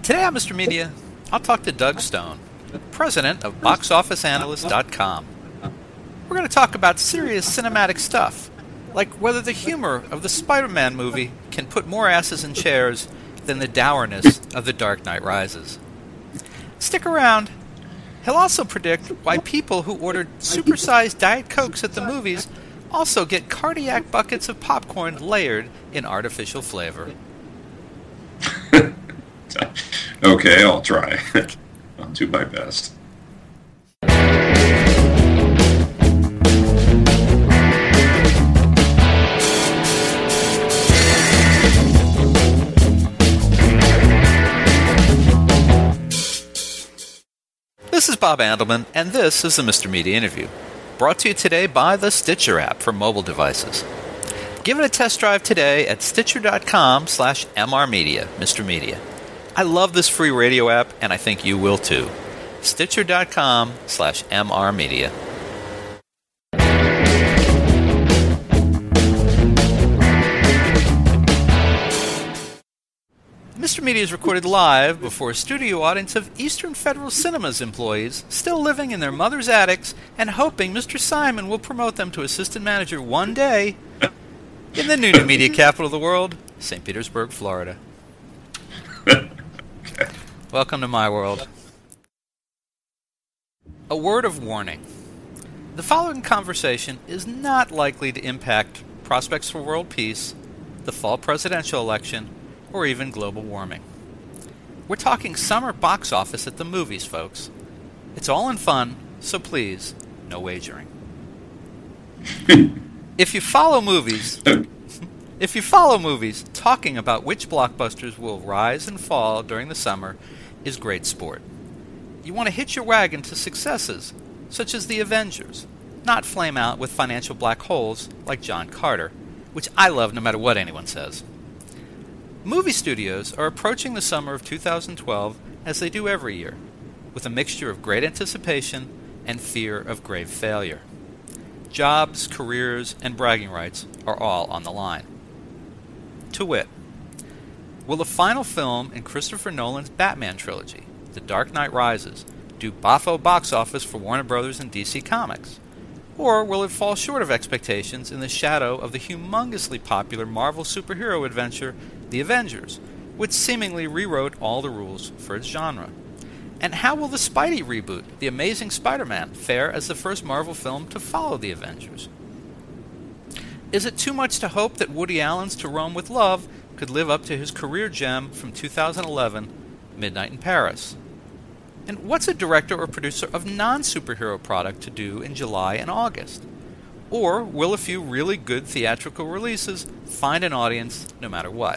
Today on Mr. Media, I'll talk to Doug Stone, president of BoxOfficeAnalyst.com. We're going to talk about serious cinematic stuff, like whether the humor of the Spider-Man movie can put more asses in chairs than the dourness of The Dark Knight Rises. Stick around. He'll also predict why people who ordered supersized Diet Cokes at the movies also get cardiac buckets of popcorn layered in artificial flavor. Okay, I'll try. I'll do my best. This is Bob Andelman, and this is the Mr. Media Interview, brought to you today by the Stitcher app for mobile devices. Give it a test drive today at Stitcher.com/MRmedia, Mr. Media. I love this free radio app, and I think you will too. Stitcher.com/MRmedia. Mr. Media is recorded live before a studio audience of Eastern Federal Cinema's employees still living in their mother's attics and hoping Mr. Simon will promote them to assistant manager one day in the new media capital of the world, St. Petersburg, Florida. Okay. Welcome to my world. A word of warning. The following conversation is not likely to impact prospects for world peace, the fall presidential election, or even global warming. We're talking summer box office at the movies, folks. It's all in fun, so please, no wagering. If you follow movies, talking about which blockbusters will rise and fall during the summer is great sport. You want to hitch your wagon to successes, such as The Avengers, not flame out with financial black holes like John Carter, which I love no matter what anyone says. Movie studios are approaching the summer of 2012 as they do every year, with a mixture of great anticipation and fear of grave failure. Jobs, careers, and bragging rights are all on the line. To wit, will the final film in Christopher Nolan's Batman trilogy, The Dark Knight Rises, do boffo box office for Warner Brothers and DC Comics? Or will it fall short of expectations in the shadow of the humongously popular Marvel superhero adventure, The Avengers, which seemingly rewrote all the rules for its genre? And how will the Spidey reboot, The Amazing Spider-Man, fare as the first Marvel film to follow The Avengers? Is it too much to hope that Woody Allen's To Rome with Love could live up to his career gem from 2011, Midnight in Paris? And what's a director or producer of non-superhero product to do in July and August? Or will a few really good theatrical releases find an audience no matter what?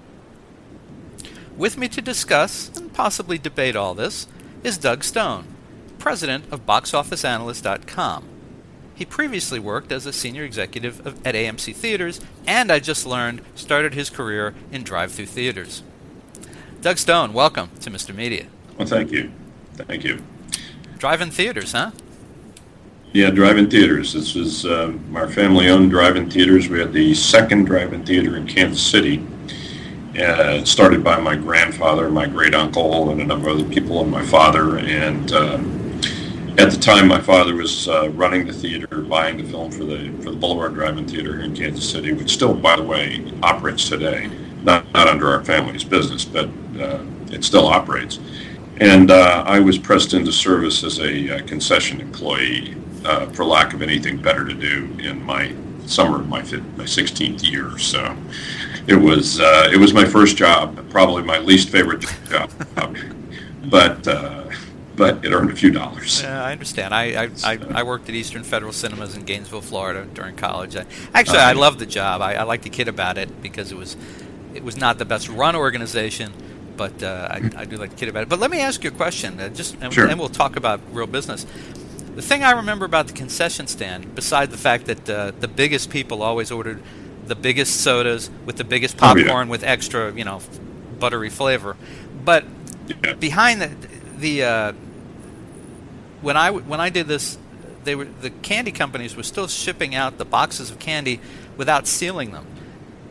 With me to discuss and possibly debate all this is Doug Stone, president of BoxOfficeAnalyst.com. He previously worked as a senior executive at AMC Theaters, and I just learned started his career in drive-thru theaters. Doug Stone, welcome to Mr. Media. Well, thank you. Thank you. Drive-in theaters, huh? Yeah, drive-in theaters. This was our family-owned drive-in theaters. We had the second drive-in theater in Kansas City. Started by my grandfather, my great-uncle, and a number of other people, and my father. And at the time, my father was running the theater, buying the film for the Boulevard Drive-In Theater here in Kansas City, which still, by the way, operates today. Not under our family's business, but it still operates. And I was pressed into service as a concession employee for lack of anything better to do in my summer of my 16th year. So it was my first job, probably my least favorite job, but it earned a few dollars. Yeah, I understand. I worked at Eastern Federal Cinemas in Gainesville, Florida during college. I loved the job. I like to kid about it because it was not the best run organization. But I do like to kid about it. But let me ask you a question, Sure. And we'll talk about real business. The thing I remember about the concession stand, beside the fact that the biggest people always ordered the biggest sodas with the biggest popcorn with extra, buttery flavor, but behind the when I did this, the candy companies were still shipping out the boxes of candy without sealing them.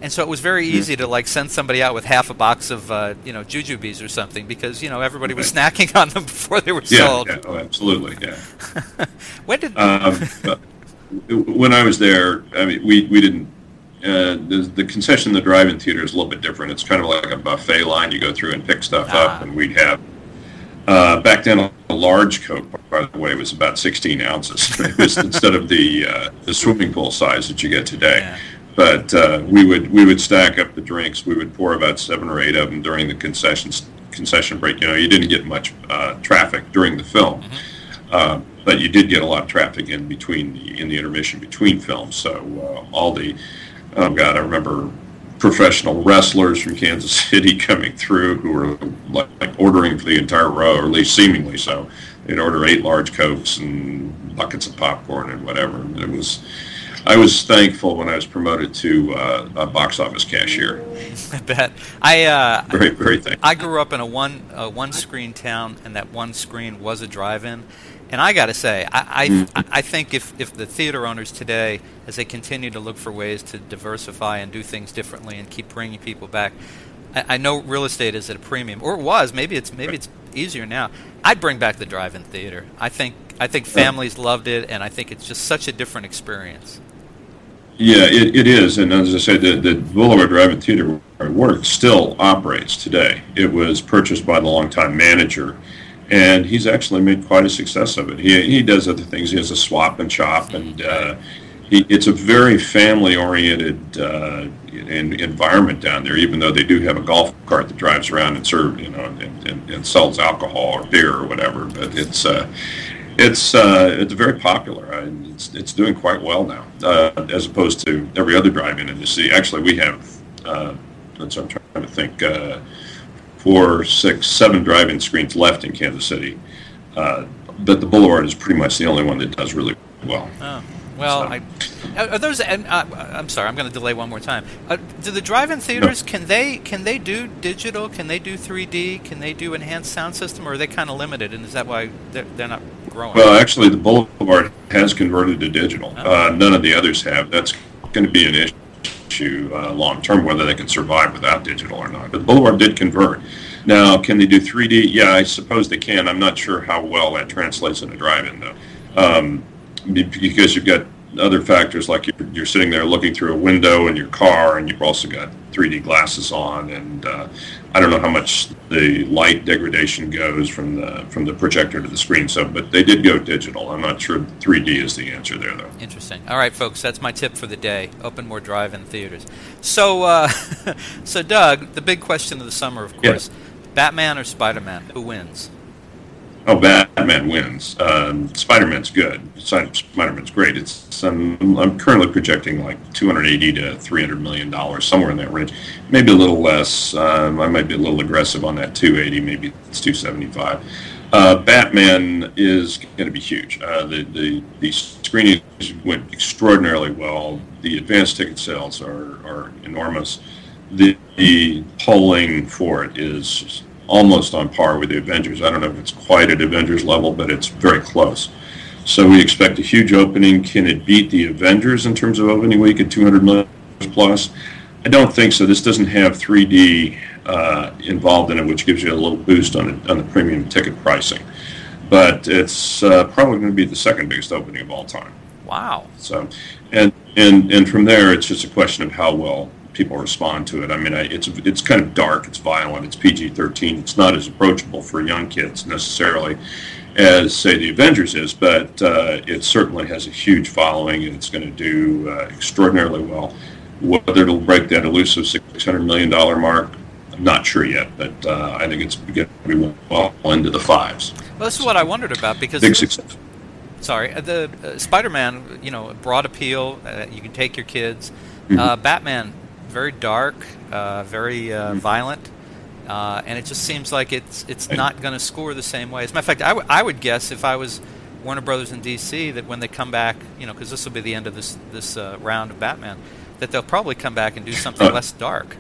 And so it was very easy to like send somebody out with half a box of jujubes or something because everybody was snacking on them before they were sold. Yeah, oh, absolutely, yeah. When did when I was there, I mean, we didn't. The concession in the drive-in theater is a little bit different. It's kind of like a buffet line. You go through and pick stuff up, and we'd have. Back then, a large Coke, by the way, was about 16 ounces. It was instead of the swimming pool size that you get today. Yeah. But we would stack up the drinks. We would pour about 7 or 8 of them during the concession break. You didn't get much traffic during the film, but you did get a lot of traffic in the intermission between films. So all the I remember professional wrestlers from Kansas City coming through who were like ordering for the entire row, or at least seemingly so. They'd order 8 large Cokes and buckets of popcorn and whatever. And I was thankful when I was promoted to a box office cashier. I bet. Very, very thankful. I grew up in a one screen town, and that one screen was a drive-in. And I got to say, I think if the theater owners today, as they continue to look for ways to diversify and do things differently and keep bringing people back, I know real estate is at a premium, or it was. Maybe it's easier now. I'd bring back the drive-in theater. I think families loved it, and I think it's just such a different experience. Yeah, it is, and as I said, the Boulevard Drive-In Theater where I work still operates today. It was purchased by the longtime manager, and he's actually made quite a success of it. He does other things. He has a swap and shop, and it's a very family-oriented environment down there. Even though they do have a golf cart that drives around and serves, and sells alcohol or beer or whatever, but it's very popular. It's doing quite well now, as opposed to every other drive-in in the city. Actually, we have, I'm trying to think, 4, 6, 7 drive-in screens left in Kansas City, but the Boulevard is pretty much the only one that does really well. Oh. Well, so. Are those? I'm sorry, I'm going to delay one more time. Do the drive-in theaters can they do digital? Can they do 3D? Can they do enhanced sound system? Or are they kind of limited? And is that why they're not growing? Well, actually, the Boulevard has converted to digital. Oh. None of the others have. That's going to be an issue long term, whether they can survive without digital or not. But the Boulevard did convert. Now, can they do 3D? Yeah, I suppose they can. I'm not sure how well that translates in a drive-in, though. Because you've got other factors, like you're sitting there looking through a window in your car, and you've also got 3D glasses on, and I don't know how much the light degradation goes from the projector to the screen. But they did go digital. I'm not sure 3D is the answer there, though. Interesting. All right, folks, that's my tip for the day. Open more drive-in theaters. So, so Doug, the big question of the summer, of course, Batman or Spider-Man? Who wins? Oh, Batman wins. Spider-Man's good. Spider-Man's great. I'm currently projecting like $280 to $300 million, somewhere in that range. Maybe a little less. I might be a little aggressive on that 280. Maybe it's 275. Batman is going to be huge. The screenings went extraordinarily well. The advanced ticket sales are enormous. The polling for it is almost on par with the Avengers. I don't know if it's quite at Avengers level, but it's very close. So we expect a huge opening. Can it beat the Avengers in terms of opening week at 200 million plus? I don't think so. This doesn't have 3D involved in it, which gives you a little boost on the premium ticket pricing. But it's probably going to be the second biggest opening of all time. Wow. So, and from there, it's just a question of how well people respond to it. I mean, it's kind of dark, it's violent, it's PG-13. It's not as approachable for young kids necessarily as, say, the Avengers is, but it certainly has a huge following, and it's going to do extraordinarily well. Whether it'll break that elusive $600 million mark, I'm not sure yet, but I think it's going to be well into the fives. Well, this is what I wondered about, because big success. Sorry, the Spider-Man, broad appeal. You can take your kids. Batman, very dark, very violent, and it just seems like it's not going to score the same way. As a matter of fact, I would guess, if I was Warner Brothers in DC, that when they come back, because this will be the end of this round of Batman, that they'll probably come back and do something less dark.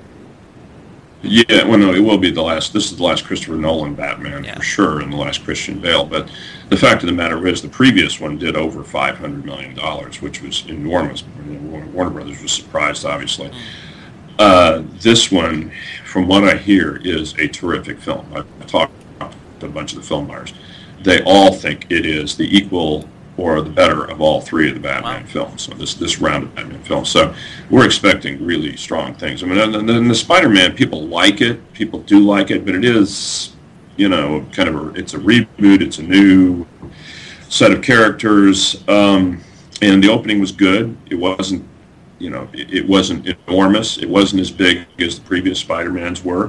Yeah, well, no, it will be the last. This is the last Christopher Nolan Batman for sure, and the last Christian Bale. But the fact of the matter is, the previous one did over $500 million, which was enormous. Warner Brothers was surprised, obviously. This one, from what I hear, is a terrific film. I've talked to a bunch of the film buyers. They all think it is the equal or the better of all three of the Batman films. So this round of Batman films. So we're expecting really strong things. I mean, and the Spider-Man, people like it. People do like it, but it is, kind of it's a reboot. It's a new set of characters, and the opening was good. It wasn't, it wasn't enormous. It wasn't as big as the previous Spider-Mans were,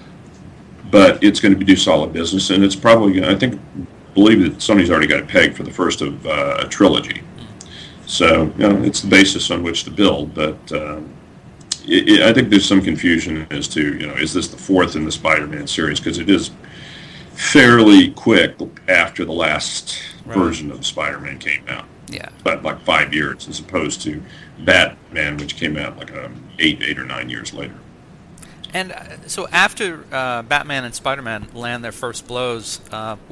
but it's going to do solid business, and it's probably, believe that Sony's already got it pegged for the first of a trilogy. So, it's the basis on which to build, but I think there's some confusion as to, is this the fourth in the Spider-Man series? Because it is fairly quick after the last version of Spider-Man came out. Yeah. But like 5 years, as opposed to Batman, which came out like 8 or 9 years later. And so after Batman and Spider-Man land their first blows,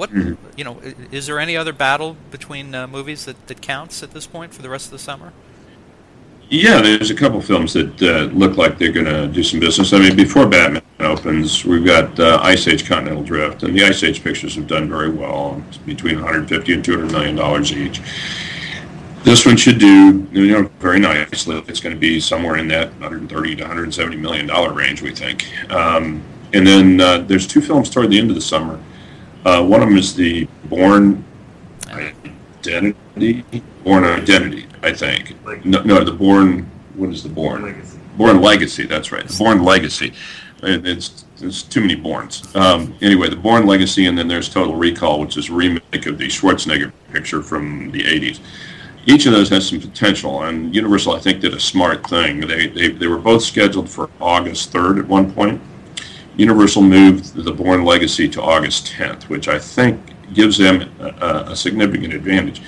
is there any other battle between movies that counts at this point for the rest of the summer? Yeah, there's a couple films that look like they're going to do some business. I mean, before Batman opens, we've got Ice Age Continental Drift, and the Ice Age pictures have done very well, between $150 and $200 million each. This one should do, very nicely. It's going to be somewhere in that $130 to $170 million range, we think. And then there's two films toward the end of the summer. One of them is the Bourne Identity, I think. No, the Bourne. What is the Bourne? Legacy. Bourne Legacy. That's right. The Bourne Legacy. There's too many Bournes. Anyway, the Bourne Legacy, and then there's Total Recall, which is a remake of the Schwarzenegger picture from the '80s. Each of those has some potential, and Universal, I think, did a smart thing. They were both scheduled for August 3rd at one point. Universal moved the Bourne Legacy to August 10th, which I think gives them a significant advantage.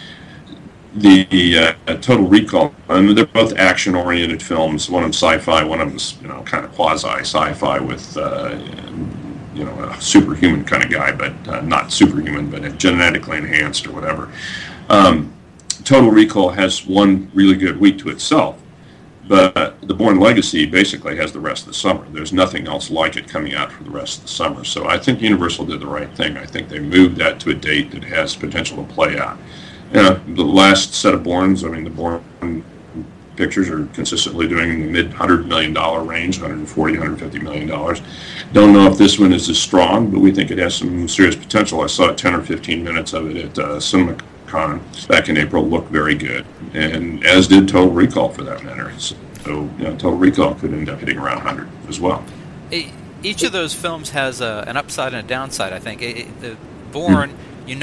The Total Recall, and they're both action-oriented films. One of them sci-fi, one of them is kind of quasi-sci-fi with a superhuman kind of guy, but not superhuman, but genetically enhanced or whatever. Total Recall has one really good week to itself, but the Bourne Legacy basically has the rest of the summer. There's nothing else like it coming out for the rest of the summer. So I think Universal did the right thing. I think they moved that to a date that has potential to play out. The last set of Bournes, the Bourne pictures are consistently doing in the mid-$100 million range, $140, $150 million. Don't know if this one is as strong, but we think it has some serious potential. I saw 10 or 15 minutes of it at CinemaCon back in April. Looked very good, and as did Total Recall for that matter. So Total Recall could end up hitting around 100 as well. Each of those films has an upside and a downside. I think the Bourne,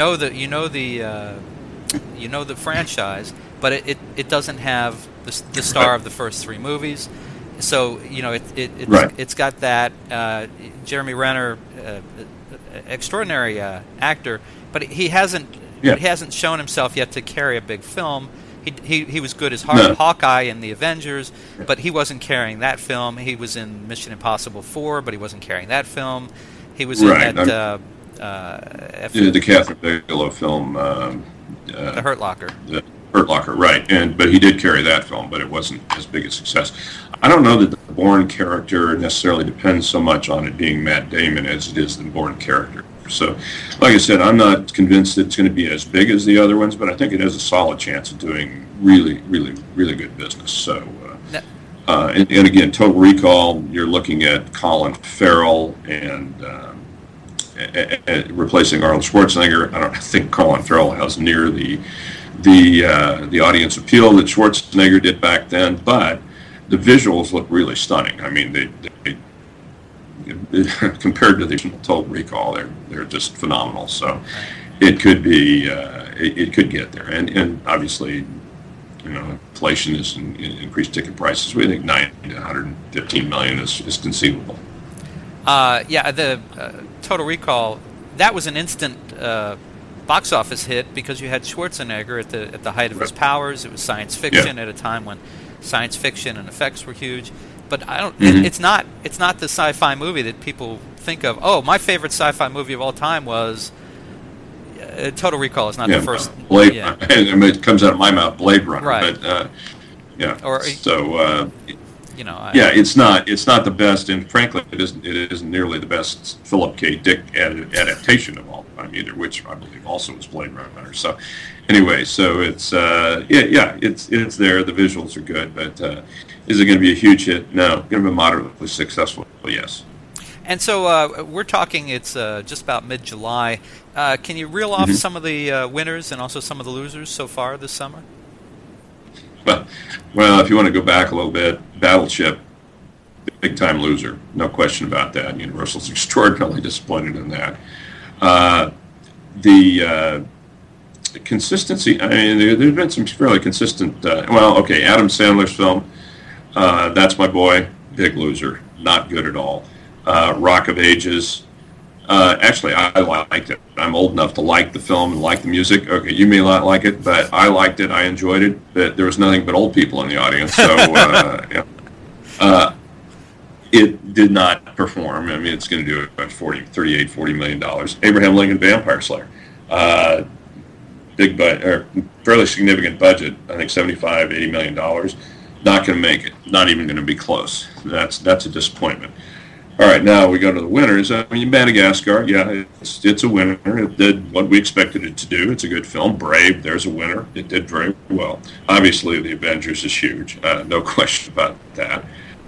the franchise, but it doesn't have the star of the first three movies. So it's got that Jeremy Renner, extraordinary actor, but he hasn't shown himself yet to carry a big film. He was good as Hawkeye in the Avengers, but he wasn't carrying that film. He was in Mission Impossible 4, but he wasn't carrying that film. He was in that the Catherine Bigelow film, The Hurt Locker. The Hurt Locker, right? But he did carry that film, but it wasn't as big a success. I don't know that the Bourne character necessarily depends so much on it being Matt Damon as it is the Bourne character. So, like I said, I'm not convinced that it's going to be as big as the other ones, but I think it has a solid chance of doing really, really, really good business. So, and again, Total Recall, you're looking at Colin Farrell and replacing Arnold Schwarzenegger. I don't think Colin Farrell has near the audience appeal that Schwarzenegger did back then, but the visuals look really stunning. I mean, they compared to the Total Recall, they're just phenomenal. So it could be, it could get there, and obviously, inflation has increased ticket prices. We think $90 to $115 million is conceivable. The Total Recall, that was an instant box office hit because you had Schwarzenegger at the height of his powers. It was science fiction at a time when science fiction and effects were huge. But I don't. Mm-hmm. It's not the sci-fi movie that people think of. Oh, my favorite sci-fi movie of all time was Total Recall. Is not the first. Blade. It comes out of my mouth, Blade Runner. Right. But Yeah, it's not the best, and frankly, it isn't nearly the best Philip K. Dick adaptation of all time either, which I believe also was Blade Runner. So, anyway, so it's it's there. The visuals are good, but is it going to be a huge hit? No. Going to be moderately successful? Yes. And so we're talking. It's just about mid-July. Can you reel off some of the winners and also some of the losers so far this summer? Well, if you want to go back a little bit, Battleship, big time loser, no question about that. Universal's extraordinarily disappointed in that. The consistency, I mean, there's been some fairly consistent, Adam Sandler's film, That's My Boy, big loser, not good at all. Rock of Ages, actually, I liked it. I'm old enough to like the film and like the music. Okay, you may not like it, but I liked it. I enjoyed it. But there was nothing but old people in the audience, so it did not perform. I mean, it's going to do about $40 million. Abraham Lincoln Vampire Slayer, fairly significant budget. I think $75-80 million. Not going to make it. Not even going to be close. That's a disappointment. All right, now we go to the winners. I mean, Madagascar, yeah, it's a winner. It did what we expected it to do. It's a good film. Brave, there's a winner. It did very well. Obviously, The Avengers is huge. No question about that.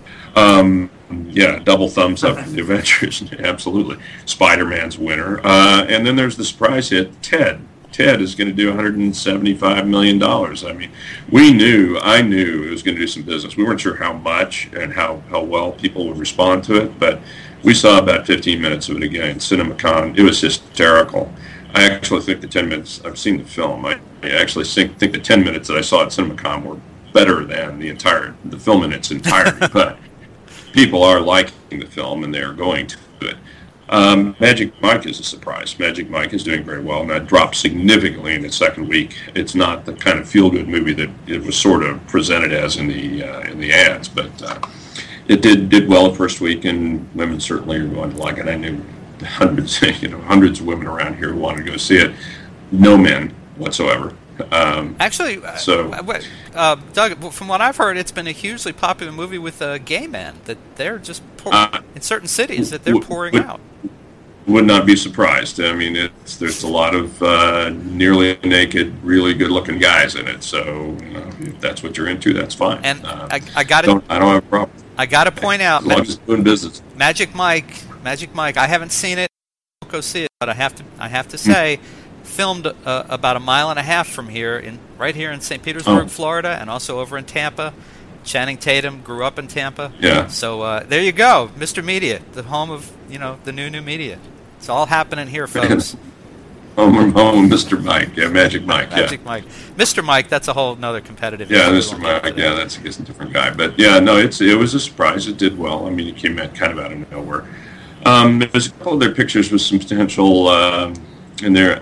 Double thumbs up for The Avengers, absolutely. Spider-Man's winner. And then there's the surprise hit, Ted. Ted is going to do $175 million. I mean, I knew it was going to do some business. We weren't sure how much and how well people would respond to it, but we saw about 15 minutes of it again in CinemaCon. It was hysterical. I actually think the 10 minutes, I've seen the film, I actually think the 10 minutes that I saw at CinemaCon were better than the film in its entirety, but people are liking the film and they're going to it. Magic Mike is a surprise. Magic Mike is doing very well, and that dropped significantly in its second week. It's not the kind of feel-good movie that it was sort of presented as in the ads, but it did well the first week, and women certainly are going to like it. I knew hundreds of women around here who wanted to go see it. No men whatsoever. Actually, Doug, from what I've heard, it's been a hugely popular movie with gay men that they're just in certain cities that they're pouring out. Would not be surprised. I mean, there's a lot of nearly naked, really good-looking guys in it. So if that's what you're into, that's fine. And I don't have a problem. I got to point out, as long as it's doing business. Magic Mike. I haven't seen it. I'll go see it, but I have to say. Filmed about a mile and a half from here, right here in St. Petersburg, Florida, and also over in Tampa. Channing Tatum grew up in Tampa. Yeah. So there you go, Mr. Media, the home of the new media. It's all happening here, folks. home Mr. Mike, Magic Mike, Magic Mike, Mr. Mike. That's a whole nother competitive. Yeah, Mr. Mike. Yeah, that's a different guy. But yeah, no, it was a surprise. It did well. I mean, it came kind of out of nowhere. There's a couple of their pictures with some potential. In there,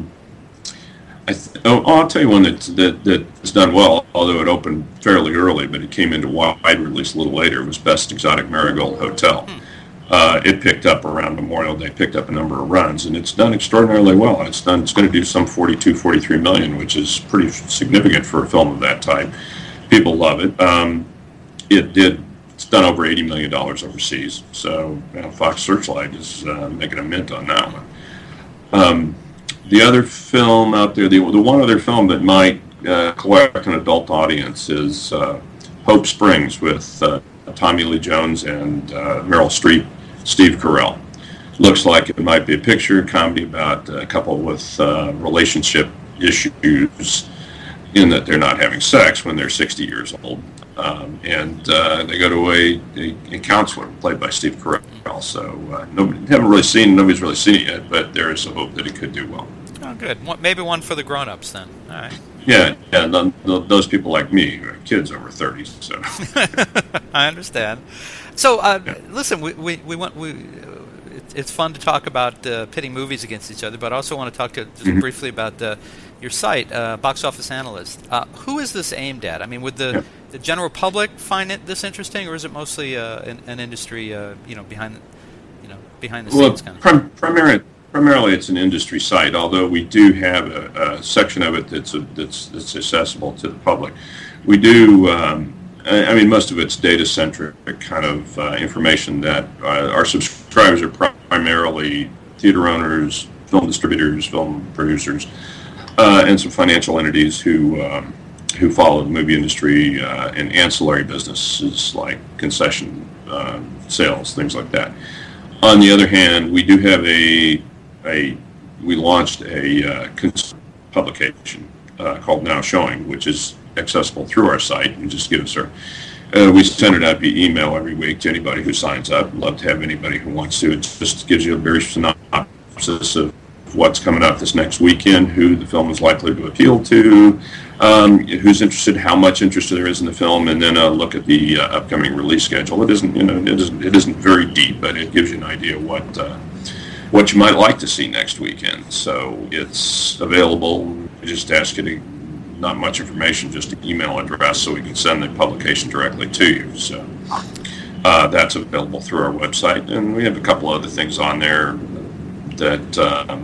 I'll tell you one that's done well, although it opened fairly early, but it came into wide release a little later. It was Best Exotic Marigold Hotel. It picked up around Memorial Day, picked up a number of runs, and it's done extraordinarily well. It's going to do some 43 million, which is pretty significant for a film of that type. People love it. It's done over $80 million overseas, so Fox Searchlight is making a mint on that one. The other film out there, the one other film that might collect an adult audience is Hope Springs with Tommy Lee Jones and Meryl Streep, Steve Carell. Looks like it might be a picture comedy about a couple with relationship issues in that they're not having sex when they're 60 years old. And they go to a counselor played by Steve Carell. So nobody's really seen it yet, but there is a hope that it could do well. Oh, good. Maybe one for the grown-ups then. All right. Yeah. Those people like me who have kids over 30. So I understand. So listen, it's fun to talk about pitting movies against each other, but I also want to talk briefly about your site, Box Office Analyst. Who is this aimed at? I mean, would the general public find this interesting, or is it mostly an industry, behind the scenes kind of? Primarily, it's an industry site. Although we do have a section of it that's accessible to the public. We do I mean, most of it's data-centric kind of information that our subscribers are primarily theater owners, film distributors, film producers, and some financial entities who follow the movie industry and ancillary businesses like concession sales, things like that. On the other hand, we do have we launched a publication called Now Showing, which is accessible through our site. You just give us we send it out via email every week to anybody who signs up. Love to have anybody who wants to. It just gives you a very synopsis of what's coming up this next weekend, who the film is likely to appeal to, who's interested, how much interest there is in the film, and then a look at the upcoming release schedule. It isn't very deep, but it gives you an idea what you might like to see next weekend. So it's available. I just ask you to, not much information, just an email address so we can send the publication directly to you. So that's available through our website, and we have a couple other things on there that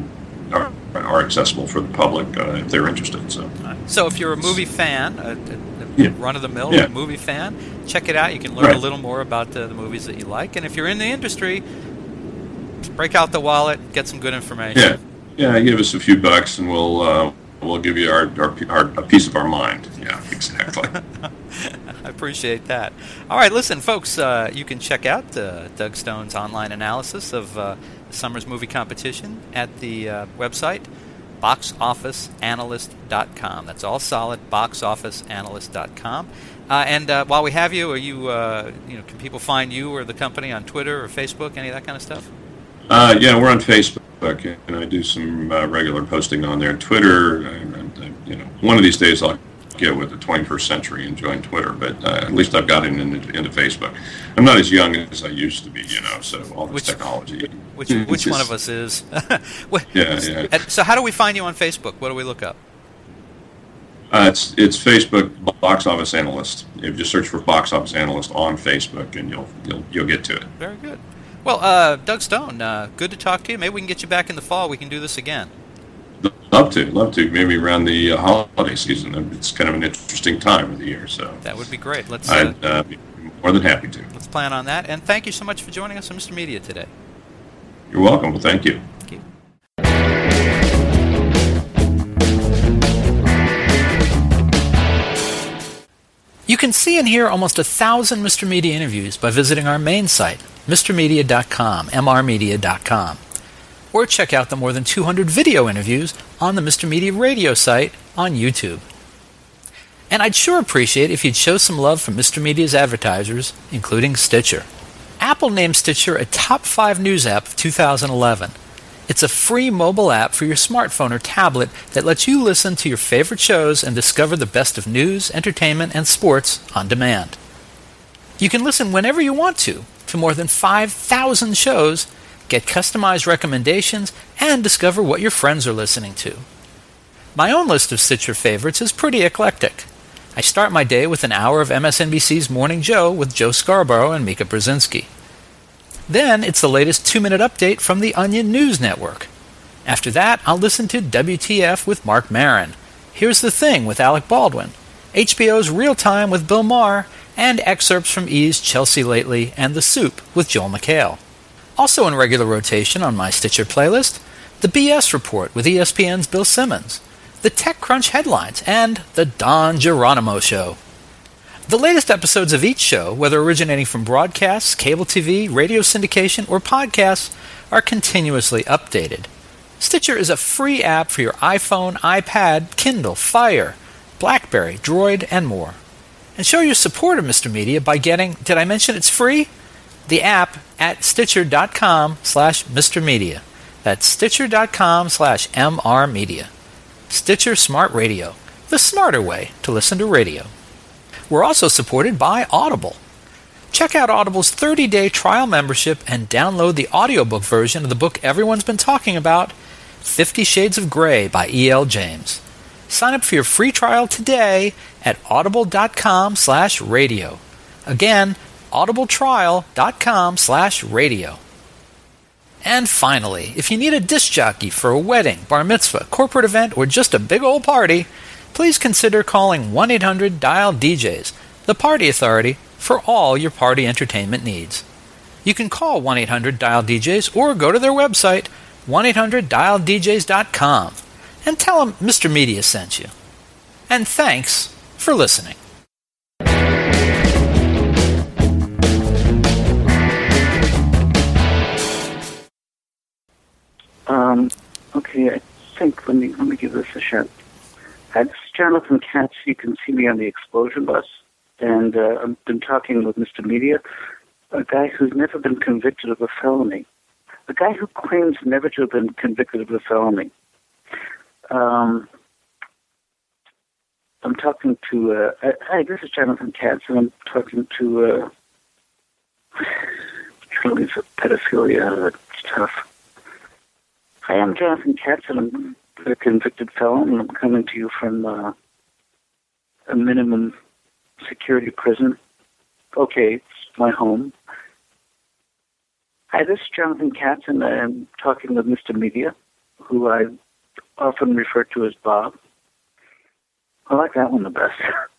are accessible for the public if they're interested. So if you're a movie fan, run-of-the-mill movie fan, check it out. You can learn a little more about the movies that you like. And if you're in the industry, break out the wallet, get some good information. Yeah. Give us a few bucks, and we'll give you a piece of our mind. Yeah, exactly. I appreciate that. All right, listen, folks, you can check out Doug Stone's online analysis of the summer's movie competition at the website, boxofficeanalyst.com. That's all solid, boxofficeanalyst.com. And while we have you, are you, can people find you or the company on Twitter or Facebook, any of that kind of stuff? We're on Facebook, and I do some regular posting on there. Twitter, one of these days I'll get with the 21st century and join Twitter, but at least I've got it into Facebook. I'm not as young as I used to be, so all this technology. Which one of us is? Yeah. So how do we find you on Facebook? What do we look up? It's Facebook Box Office Analyst. You just search for Box Office Analyst on Facebook, and you'll get to it. Very good. Well, Doug Stone, good to talk to you. Maybe we can get you back in the fall. We can do this again. Love to. Maybe around the holiday season. It's kind of an interesting time of the year. So that would be great. I'd be more than happy to. Let's plan on that. And thank you so much for joining us on Mr. Media today. You're welcome. Well, thank you. Thank you. You can see and hear almost 1,000 Mr. Media interviews by visiting our main site, mrmedia.com, mrmedia.com. Or check out the more than 200 video interviews on the Mr. Media radio site on YouTube. And I'd sure appreciate if you'd show some love for Mr. Media's advertisers, including Stitcher. Apple named Stitcher a top 5 news app of 2011. It's a free mobile app for your smartphone or tablet that lets you listen to your favorite shows and discover the best of news, entertainment, and sports on demand. You can listen whenever you want to more than 5,000 shows, get customized recommendations, and discover what your friends are listening to. My own list of Stitcher favorites is pretty eclectic. I start my day with an hour of MSNBC's Morning Joe with Joe Scarborough and Mika Brzezinski. Then it's the latest 2-minute update from the Onion News Network. After that, I'll listen to WTF with Mark Maron, Here's the Thing with Alec Baldwin, HBO's Real Time with Bill Maher, and excerpts from E's Chelsea Lately and The Soup with Joel McHale. Also in regular rotation on my Stitcher playlist, the BS Report with ESPN's Bill Simmons, the TechCrunch headlines, and the Don Geronimo Show. The latest episodes of each show, whether originating from broadcasts, cable TV, radio syndication, or podcasts, are continuously updated. Stitcher is a free app for your iPhone, iPad, Kindle, Fire, BlackBerry, Droid, and more. And show your support of Mr. Media by getting, did I mention it's free? The app at Stitcher.com/Mr. Media. That's Stitcher.com/MR Media. Stitcher Smart Radio, the smarter way to listen to radio. We're also supported by Audible. Check out Audible's 30-day trial membership and download the audiobook version of the book everyone's been talking about, 50 Shades of Grey by E.L. James. Sign up for your free trial today at audible.com/radio. Again, audibletrial.com/radio. And finally, if you need a disc jockey for a wedding, bar mitzvah, corporate event, or just a big old party, please consider calling 1-800-DIAL-DJs. the party authority for all your party entertainment needs. You can call 1-800-DIAL-DJs or go to their website, 1-800-DIAL-DJs.com, and tell them Mr. Media sent you. And thanks for listening. Okay, I think, let me give this a shot. Hi, this is Jonathan Katz. You can see me on the Explosion Bus, and I've been talking with Mr. Media, a guy who's never been convicted of a felony, a guy who claims never to have been convicted of a felony. I'm talking to, hi, this is Jonathan Katz, and I'm talking to, trying to leave pedophilia out of it. It's tough. Hi, I'm Jonathan Katz, and I'm a convicted felon, and I'm coming to you from a minimum security prison. Okay, it's my home. Hi, this is Jonathan Katz, and I'm talking with Mr. Media, who I often refer to as Bob. I like that one the best.